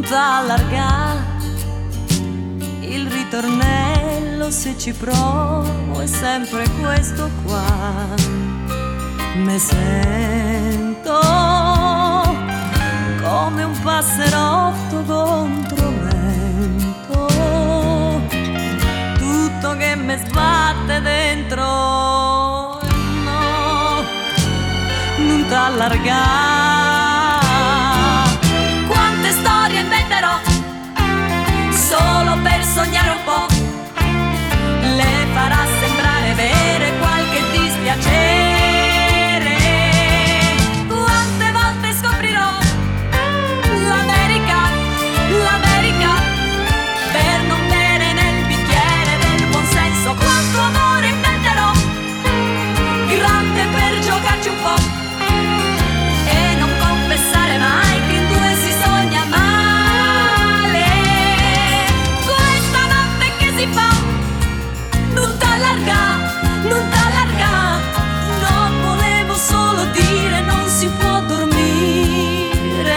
t'allarga il ritornello, se ci provo è sempre questo qua. Me sento come un passerotto contro vento, tutto che mi sbatte dentro. No, non t'allargare. Quante storie inventerò solo per sognare un po', le farà sembrare vere qualche dispiacere. Quante volte scoprirò l'America, l'America, per non bere nel bicchiere del buonsenso. Quanto amore inventerò, grande per giocarci un po', e non confessare mai che in due si sogna male. Questa notte che si fa non t'allarga, non t'allarga. No, volevo solo dire non si può dormire.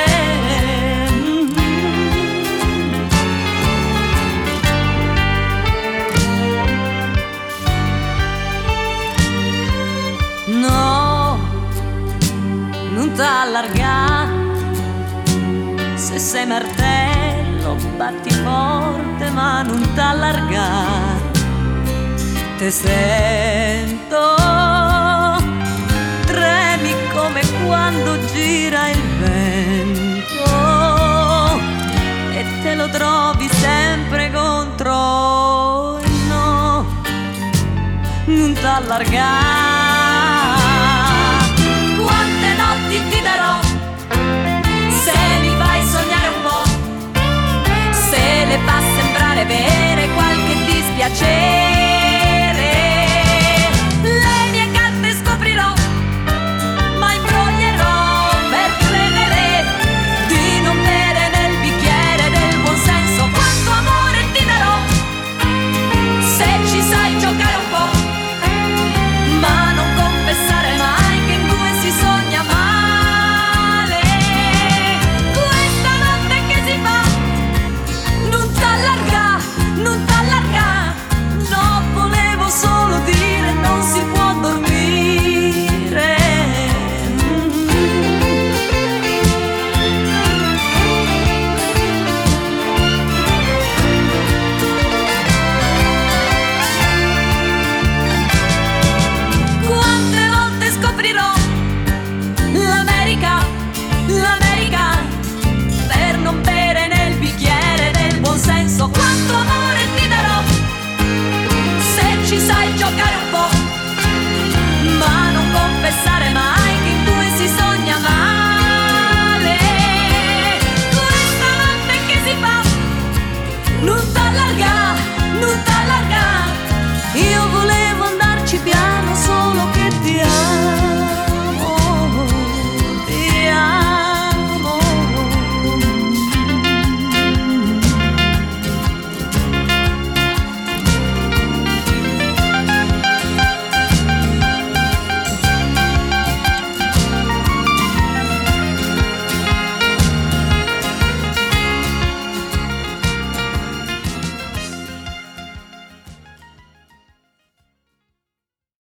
No, non t'allarga. Se sei martello batti forte ma non t'allarga. Te sento, tremi come quando gira il vento, e te lo trovi sempre contro. E no, non t'allargare. Quante notti ti darò se mi fai sognare un po', se le fa sembrare vere qualche dispiacere. Le mie carte scoprirò, ma imbroglierò per credere di non bere nel bicchiere del buonsenso. Quanto amore ti darò se ci sai giocare un po', ma non confessare mai che in due si sogna male. Questa notte che si fa non t'allarga, non t'allarga. No, volevo solo dire non si può dormire. Quante volte scoprirò l'America, l'America, per non bere nel bicchiere del buonsenso. Quanto amore ti darò se ci sai giocare un po', ma non confessare